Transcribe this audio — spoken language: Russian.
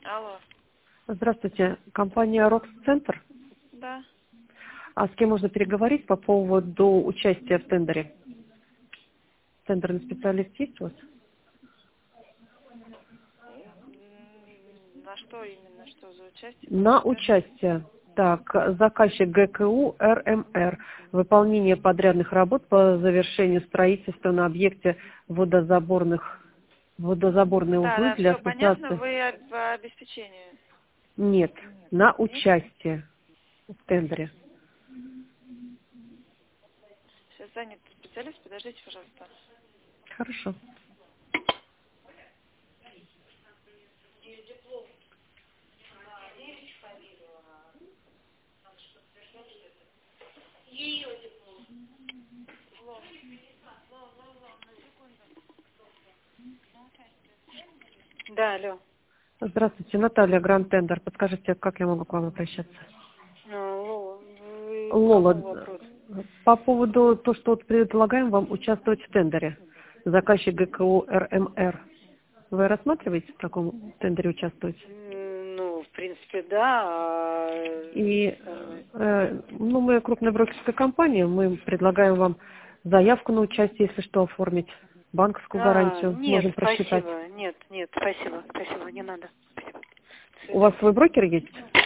Алло. Здравствуйте, компания Рокс-центр. Да. А с кем можно переговорить по поводу участия в тендере? Тендерный специалист есть у вас? На что именно? Что за участие? На участие. Так, заказчик ГКУ РМР. Выполнение подрядных работ по завершению строительства на объекте водозаборные узлы Да, для все понятно. ассоциации. Вы по обеспечению. Нет, на Нет? участие в тендере. Сейчас занят специалист. Подождите, пожалуйста. Хорошо. Да, алло. Здравствуйте, Наталья, Гранд Тендер. Подскажите, как я могу к вам обращаться? Алло, вы по Лола, какому вопросу? по поводу того, что вот предлагаем вам участвовать в тендере. Заказчик ГКУ РМР. Вы рассматриваете в таком тендере участвовать? Ну, в принципе, да. И мы крупная брокерская компания, мы предлагаем вам заявку на участие, если что, оформить, банковскую гарантию, Нет, можем просчитать. спасибо. Нет, спасибо, не надо. Спасибо. У вас свой брокер есть?